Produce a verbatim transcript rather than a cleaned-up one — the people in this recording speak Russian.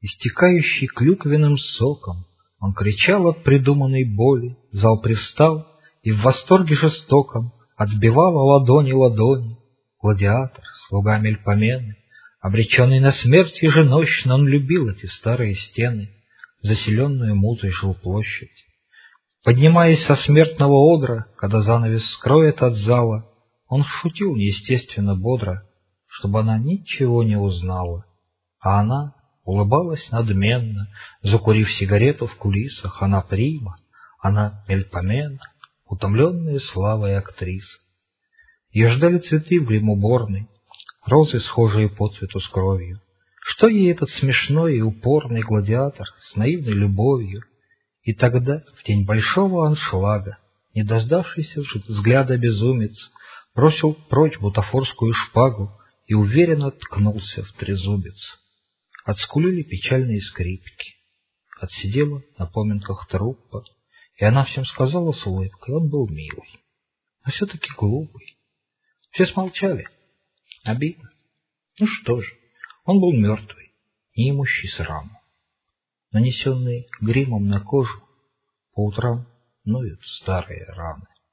истекающий клюквенным соком. Он кричал от придуманной боли, зал привстал и в восторге жестоком отбивал о ладони ладони. Гладиатор, слуга Мельпомены, обреченный на смерть еженощно, он любил эти старые стены, заселенную музой жилплощадь. Поднимаясь со смертного одра, когда занавес скроет от зала, он шутил неестественно бодро, чтобы она ничего не узнала. А она улыбалась надменно, закурив сигарету в кулисах. Она прима, она Мельпомена, утомленная славой актриса. Ее ждали цветы в гримуборной, розы, схожие по цвету с кровью. Что ей этот смешной и упорный гладиатор с наивной любовью? И тогда, в день большого аншлага, не дождавшийся взгляда безумец бросил прочь бутафорскую шпагу и уверенно ткнулся в трезубец. Отскулили печальные скрипки, отсидела на поминках труппа, и она всем сказала с улыбкой: он был милый, но все-таки глупый. Все смолчали. Обидно. Ну что же, он был мертвый, не имущий сраму. Нанесенные гримом на кожу, по утрам ноют старые раны.